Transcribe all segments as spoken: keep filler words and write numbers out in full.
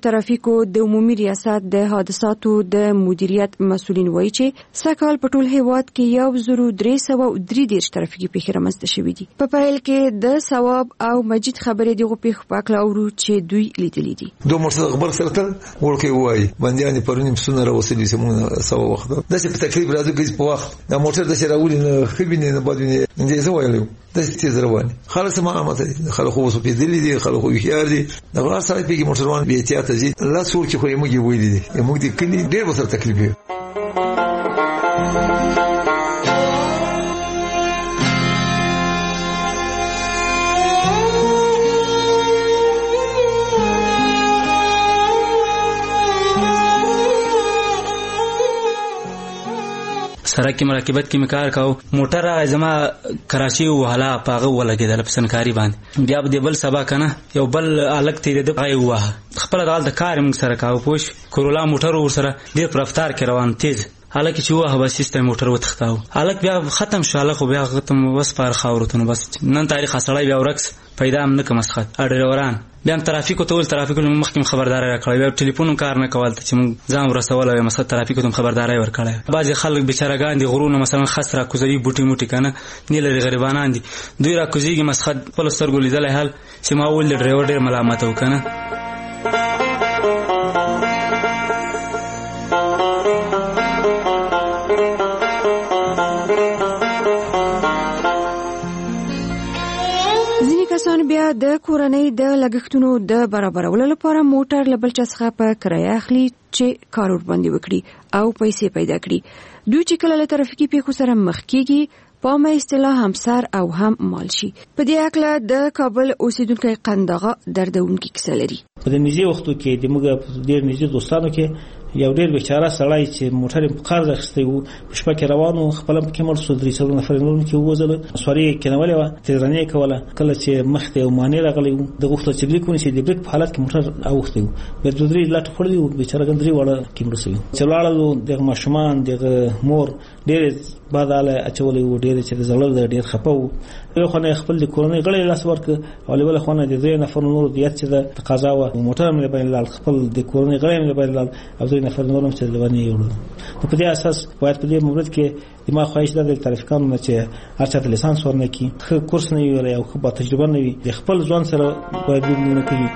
ترافیکو د عمومي ریاست د حادثاتو د مدیریت مسؤلین وایي چې سږکال په ټول هیواد کې یو زرو درې سوه درې دېرش ترافیکي پیښې رامنځته شوي دي. په پیل کې د ثواب او مجید خبرې دغو پیښو په اړه اورو چې دوی لیدلي دي. دوه موټر خبر سره تل ورکه وایي باندې پرونی مسونه راوصلي سمونه سو وخت د څه په تکلیف راځي چې په وخت د موټر د شراولي نه خبينه نه بده نه زه وایلو د تیز روان خلاص ما عامه خلک خو په دلی دي خلک خو خيار دي د غلا سره پیږي موټروان به احتیاط دي لا سور کې خو یې موږ ویلي دي موږ دي کلی ډېر وسره تکلیف دی. سړک کې مراقبت کې مکار کاو موټر زما کراچي وهلا پاغه ولګیدل په سنکاري باندې بیا به بل سبا کنه یو بل الګ تیر د پای وه خپل دال د کار موږ سره کاو پوش کورولا موټر ور سره ډیر پر رفتار کې روان تیز حالکه چې وه به سیستم موټر وتختاو الګ بیا ختم شاله خو بیا ختم وس پر خاورتونه بس نن تاریخ سړی بیا ورکس پیدا هم نه کوم مسخت اډروران بیا ترافیکو ټول ترافیکو مخکې خبرداري راکړی بیا ټلیفون کار نه کول چې موږ ځان ورسول او مسخت ترافیکو ته خبرداري ورکړی بعضی خلک بیچارهګان دي غرونه مثلا خسره کوزوي بوټي موټي کنه نیل غریبانان دي دوی را کوزيږي مسخت په لسترګو لیدل حال چې ما ول ډرایور ډیر ملامت وکنه. کسان بیا د کورنۍ د لګښتونو د برابرولو لپاره موټر له بل چا څخه په کرایه اخلي چې کار ورباندې وکړي او پیسې پیدا کړي. دوی چې کله له ترافیکي پیښو سره مخ کیږي په ما اصطلاح هم سر او هم مال شي. په دې اړه د کابل اوسیدونکو قندغه دردونکي کیسه لري. په دې نږدې وختو کې د موږ ډېر نږدې دوستانو کې یو ډېر بیچاره سړی چې موټر په قرض اخیستی و په شپه کې روانو خپل په مړ شو درې څلور نفر نور کې ووزله سوري کېنولې وه تیزرانې کوله کله چې مخ ته یو مانع راغلی و د غوښتل چې بریک ونیسي د بریک په حالت کې موټر اوښتی و بیا دوه درې لاټ خوړلي و بیچاره ګن درې واړه کې مړه سوي چې ولاړلو دغه ماشومان دغه مور ډېرې باداله اچولې و ډېرې چې د زړل ډېر خفه و یو خو نه خپل د کورنۍ غړي لاس ورکړ او بله خو نه د درې نفر نور د یاد چې د تقاضا وه موټر مې باندې لال خپل د کورنۍ غړي مې باندې لال او درې نفر نور هم چې لبنې یوړل نو په دې اساس باید په دې مورد کې د ما خواهش ده د ترافیکانو نه چې هر چا ته لیسانس ورنکړي ښه کورس نه وي او ښه با تجربه نه وي د خپل ځوان سره باید لوبونه کوي.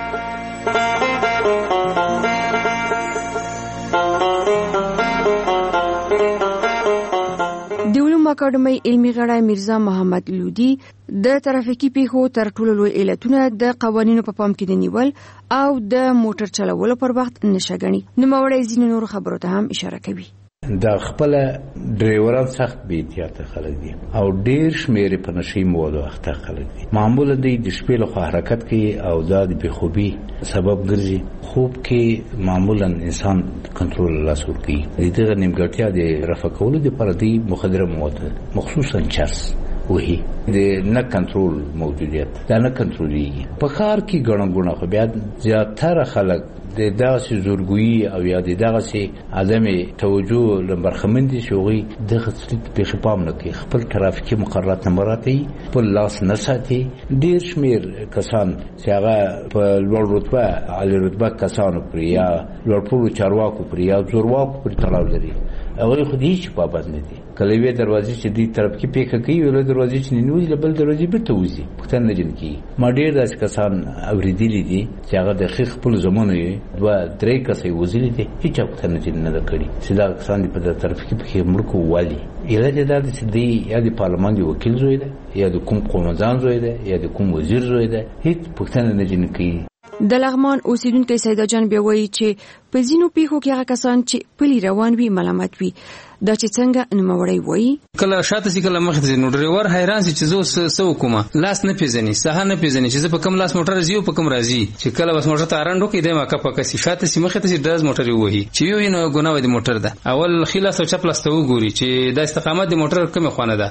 اکاډمي علمي غړی میرزا محمد لودي د ترافیکي پیښو تر ټولو لوی علتونه د قوانینو په پام کې نیول او د موټر چلولو پر وخت نشه ګڼي. نوموړی ځینو نورو خبرو ته هم اشاره کوي. دا خپل ډرایوران سخت بې احتیاطه خلک دي او ډېر شمېر په نشي موادو اخته خلک دي. معمولا دوی د شپې لخوا حرکت کوي او دا د بېخوبي سبب ګرځي. خوب کې معمولا انسان کنټرول لاس ورکوي. د دغه نیمګړتیا د رفع کولو دپاره دوی مخدره مواد خصوصا چرس وهي د نه کنټرول موجودیت دا نه کنټرولېږي. په ښار کې ګڼه ګوڼه خو بیا زیاتره خلک د دغسې زورګویي او یا د دغسې عدم توجه له برخمن دي چې هغوی دغه پیښې پام نه کوي خپل ترافیکي مقررات نه مراعاتوي خپل لاس نه ساتي. ډېر شمېر کسان چې هغه په لوړ رتبه عالي رتبه کسانو پورې یا لوړپوړو چارواکو پورې یا زورواکو پورې تړاو لري هغوی خو د هېڅ پابند نه دي. کله یوې دروازې چې دوی ترافیکي پیښه کوي یوې دروازې چې ننوځي له بل دروازې بېرته وځي پوښتنه نه جن کېږي. ما ډېر داسې کسان اورېدلي دي چې هغه د ښې خپلو زمانو یې دوه درې کسه یې وځلي دي هېچا پوښتنه جن نه ده کړې چې دا کسان دې په ترافیکي پیښې مړه کړو ولې. علت یې دا دی چې دوی یا د پارلمان د وکیل زوی ده یا د کوم قومندان زوی ده یا د کوم وزیر زوی ده هېڅ پوښتنه نه جن کوي. د لغمان اوسیدونکي سیدا جان بیا وایي چې په ځینو پیښو کې هغه کسان چې پلي روان وي ملامت وي. دا چې څنګه نوموړی وایي کله شاته سي کله مخ ته نو ډرایور حیران سي چې زه سو کومه لاس نه پیژني ساه نه پیژني چې په کم لاس موټر زیو په کم راځي چې کله بس موټر ته ارانډو کې د ما کا پکې سي شاته سي مخ ته سي داز موټر وهي چې یو نه ګناوه د موټر ده اول خلاص او چپ لاس ته وګوري چې د استقامت د موټر کومه خونه ده.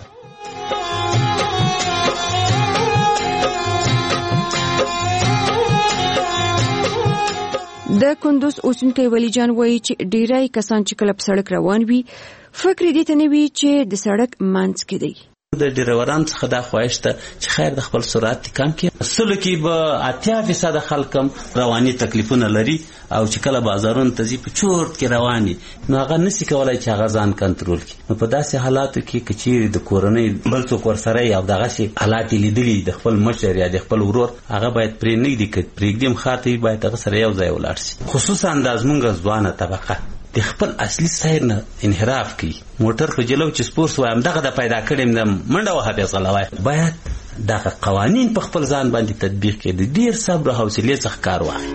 د کندوز اوسیدونکی ولی جان وایي چې ډیری کسان چې کله په سړک روان وي فکر دې ته نه وي چې د سړک منځ کې دی. د ډرایورانو څخه دا خواهش ته چې خیر د خپل سرعت کم کړي. سلو کې به اتیا فیصد خلک هم رواني تکلیفونه لري او چې کله بازارونو ته ځي په چورت کې رواني نو هغه نشي کولای چې هغه ځان کنټرول کړي. نو په داسې حالاتو کې که چیرې د کورنۍ بل څوک ورسره او دغسې حالات یې لیدلي د خپل مشر یا د خپل ورور هغه باید پرې نه ږدي. که پرېږدي هم ښار ته وي باید هغه سره یو ځای ولاړ شي. خصوصا دا زمونږ ځوانه طبقه د خپل اصلي سیر نه انحراف کوي. موټر په جلو چې سپورس وایم دغه د پیدا کړم د منډه وهه بیا ځغلوی. باید دغه قوانین په خپل ځان باندې تطبیق کړي. د ډېر صبر او حوصلې څخه کار واخلي.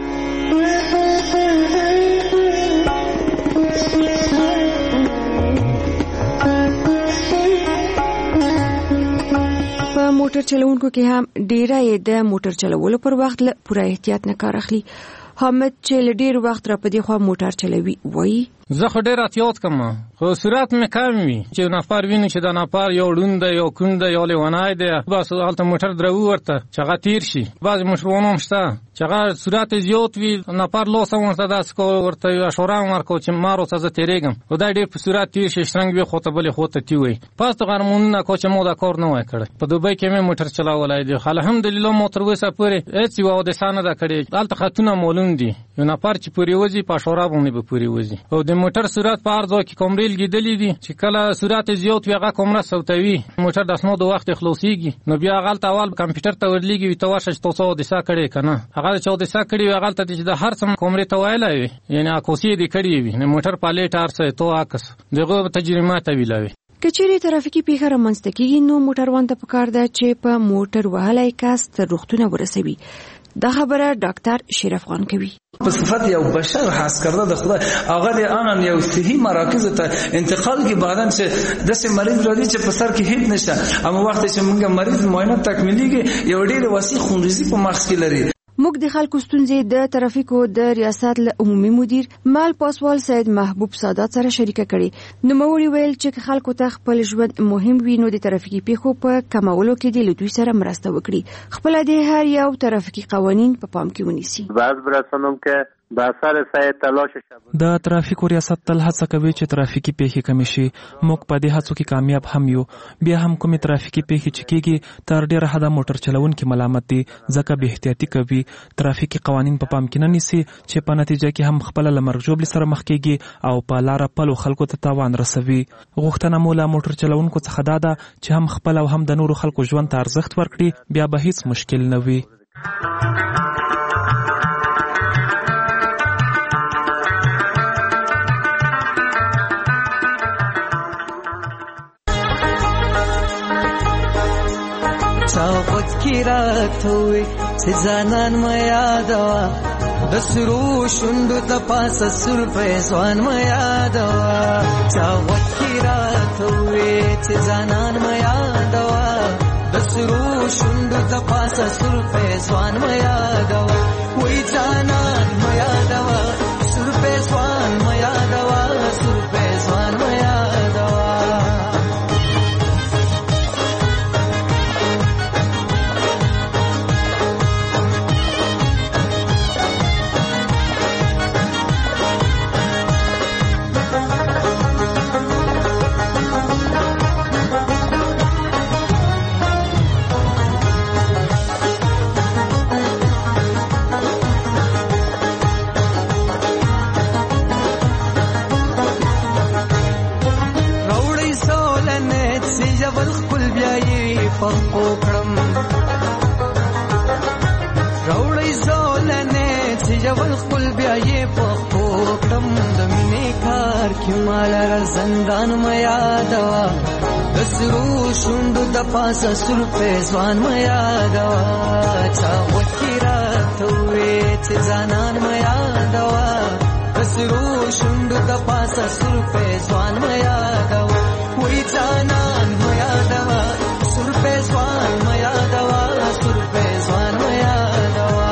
په موټر چلوونکو کې هم ډیره یې د موټر چلولو پر وخت له پوره احتیاط نه کار اخلي. حامد چې له ډیر وخت را پدې خوا موټر چلوي وایي زه خو ډیر احتیاط کوم خو سرعت مې کم وي. چې نفر ویني چې دا نفر یو ړوند دی یو کون دی یو لیونی دی بس هلته موټر درو ورته چې هغه تیر شي. بعضې موټرونه هم شته چې هغه سرعت زیات وي نفر لاس هم ورته داسې کو ورته اشاره هم ورکړو چې ما ورته زه تېرېږم خو دا ډېر په سرعت تیر شي شرنګ وي خو ته بلې خوا ته تیوي. پس د غرمونونه کو چې ما دا کار نه وای کړی. په دوبۍ کې مې موټر چلولی دی الحمدلله ما تر اوسه پورې هېڅ یوه حادثه نه ده کړې. هلته خطونه معلوم دي یو نفر چې پورې وځي په اشاره باندې به پورې وځي. او د موټر سرعت په هر ځای کې کامرې لګېدلي دي چې کله سرعت زیات وي هغه کامره صوتوي موټر د اسنادو وخت خلاصېږي نو بیا هغه هلته اول کمپیوټر ته ورلیږي وي ته ورشه چې تاسو حادثه کړې که نه. هغه چې حادثه کړې وي هغه هلته چې د هر څه کامرې ته ویلی وي یعنې عکاسي یې دې کړې وي نو موټر پلیټ هر څه تو عکس د هغو تجربه ته ویلوي. که چیرې ترافیکي پیښه رامنځته کېږي نو موټروان ته پکار ده چې په موټر وهلی کس تر روغتونه ورسوي. دا خبره ډاکټر شریف خان کوي. په صفت یو بشر حس کرده د خدای هغه د آنن یو صحي مراکز ته انتقال کی بعدن چې داسې مریض راځي چې په سر کې هیڅ نشته اما وخت چې موږ مریض معاینه تکمیلیږي یو ډېر وسیع خونریزي په مغز کې لري. موږ د خلکو ستونزې د ترافیکو د ریاست له عمومي مدیر مال پاسوال سید محبوب سادات سره شریکه کړې. نوموړي ویل چې خلکو ته خپل ژوند مهم وي نو د ترافیکي پیښو په کمولو کې د لوی سره مرسته وکړي. خپل د هر یو ترافیکي قوانین په پام کې ونیسي. بعض برسانم که با اثر سعی تلاش شب د ترافیکو ریاست تل هڅه کوي چې ترافیکي پیښې کمې شي. موږ په دې هڅو کې کامیاب هم یو. بیا هم کومې ترافیکي پیښې چې کېږي تر ډېره حده موټر چلوونکي ملامت دي ځکه بې احتیاطي کوي ترافیکي قوانین په پام کې نه نیسي چې په نتیجه کې هم خپله له مرګ ژوبلې سره مخ کېږي او په لاره پلو خلکو ته تاوان رسوي. غوښتنه مو له موټر چلوونکو څخه دا ده چې هم خپل او هم د نورو خلکو ژوند ته ارزښت ورکړي بیا به هیڅ مشکل نه وي. چاوت کی راتوي چې ځانان ما یادوا د سرو شوندو د پاسه سر په ځوان ما یادوا. چاوت کی راتوي چې ځانان ما یادوا د سرو شوندو د پاسه سر په ځوان ما یادوا. وای ځانان ما یادوا سر په ځوان ما یادوا سر په ځوان ما یادوا. پخپو کړم راوړی زولنې چې جوړ خپل بیا یې پخپو کړم د مینې کار کې مال را زندان مې یادوا د سرو شوندو د پاسه سر په ځوان مې یادوا. چا وکی راتوي چې ځانان مې یادوا د سرو شوندو د پاسه سر په ځوان مې یادوا. وای ځانان مې یادوا سر په ځوان مې یادوا سر په ځوان مې یادوا.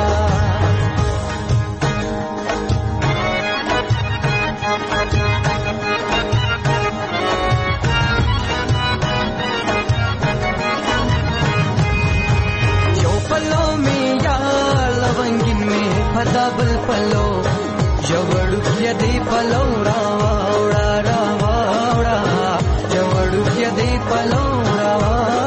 یو پلو مې یا لونګین مې پدا بل پلو جوړو کې دې پلو راوړا راوړا جوړو کې دې پلو راوړا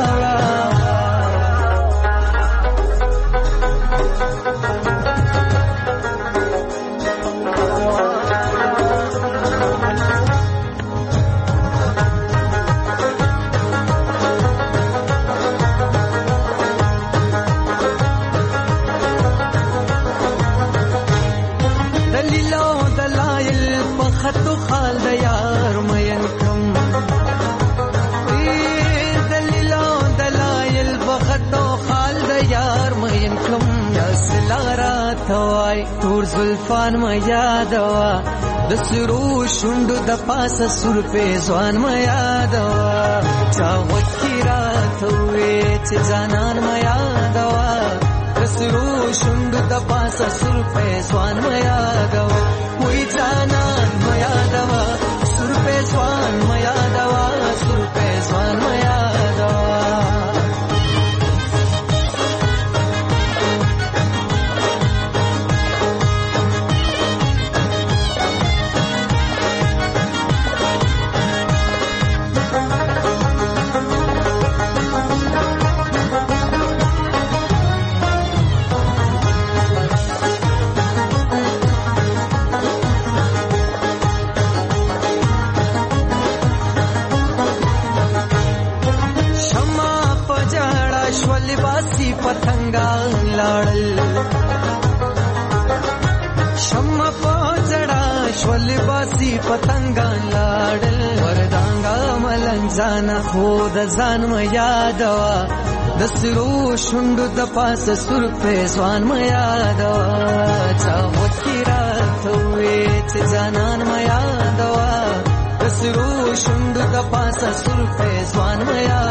دلیلو دلایل په خطو خال د یار مین کم دلیلو دلایل په خطو خال د یار مین کم یاسلارا توای تور زلفان ما یادوا د سرو شوندو د پاسه سر په ځوان ما یادوا چا وکیرا توې چې ځانان ما یادوا د سرو شوندو د پاسه سر په ځوان ما یادوا وې ځانان ما یادوا سر په ځوان ما یادوا سر په ځوان ما یادوا پتنګان لاړل شمع پوجړا شول باسي پتنګان لاړل وردانګا ملنګ خود ځان م یادوا د سرو شوندو د پاسه سر په ځوان م یادوا چا وکیرا توې چې ځانان م یادوا د سرو شوندو د پاسه سر په ځوان م یادوا